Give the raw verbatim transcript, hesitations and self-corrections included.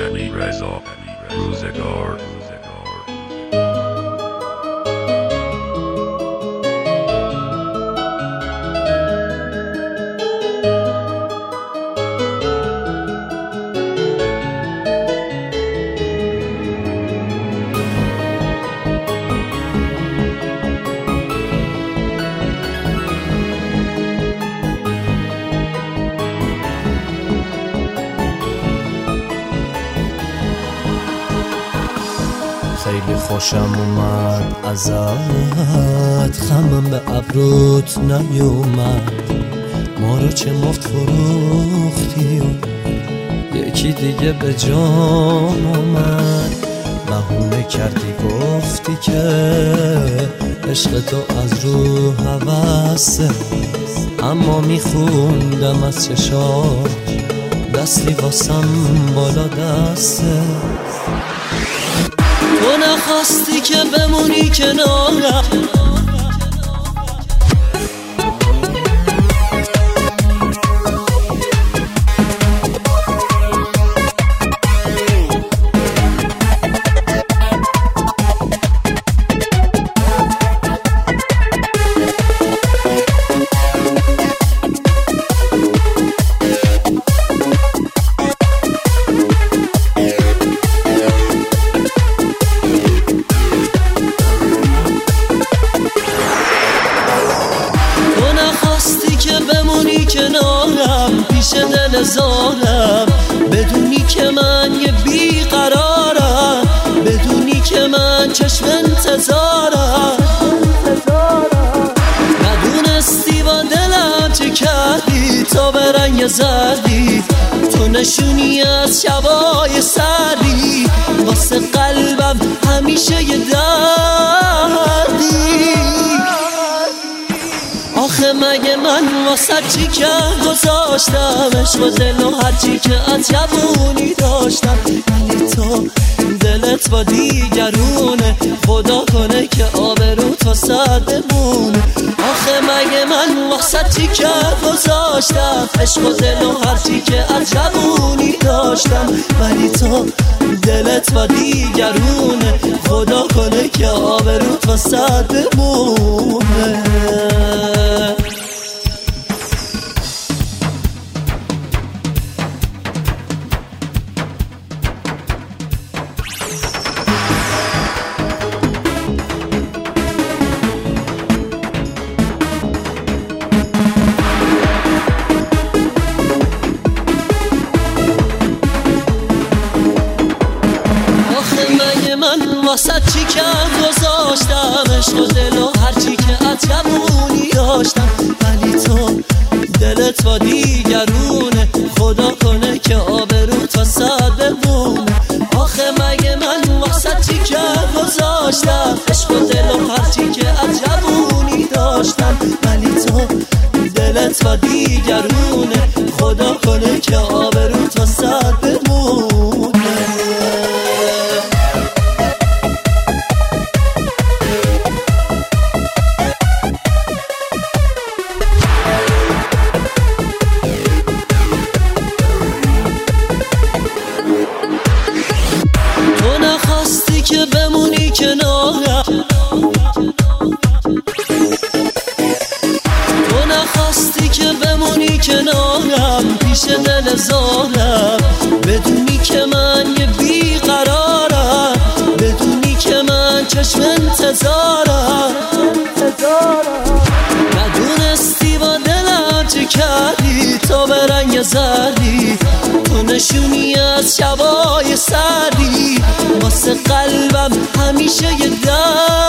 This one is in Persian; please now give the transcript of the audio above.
علی رضا روزگار. خیلی خوشم اومد ازت، خمم به ابروت نیومد. ما رو چه مفت فروختی و یکی دیگه به جان اومد. بهونه کردی گفتی که عشق تو از رو هوسه، اما میخوندم از چشات دستی واسم بالا دسته. تو نخواستی که بمونی کنارم، کنارم پیش دل زارم، بدونی که من یه بیقرارم، بدونی که من چشم انتظارم. ندونستی با دلم چه کردی تا به رنگ زردی، تو نشونی از شبای سردی، واسه قلبم همیشه یه دردی. آخه مگه من واسه چی که گذاشتم عشق و دل و هرچی که از جوونی داشتم، ولی تو دلت با دیگرونه، خدا کنه که آبروت واسه بمونه. آخه مگه من واسه چی که گذاشتم عشق و دل و هرچی که از جوونی داشتم، ولی تو دلت با دیگرونه، خدا کنه که آبروت واسه بمونه. واسه چی که گذاشتم عشق و دل و هرچی که از جوونی داشتم، ولی تو دلت با دیگرونه، خدا کنه که آبروت واسه بمونه. آخه مگه من واسه چی که گذاشتم عشق و دل و هرچی که از جوونی داشتم، ولی تو دلت با دیگرونه، خدا کنه که آبروت واسه بمونه. که بمونی کنارم، تو نخواستی که بمونی کنارم پیش دل زارم، بدونی که من یه بیقرارم، بدونی که من چشم انتظارم. ندونستی با دلم چه کردی تا به رنگ زردی، تو نشونی از شبای سردی، واسه قلبم همیشه یه در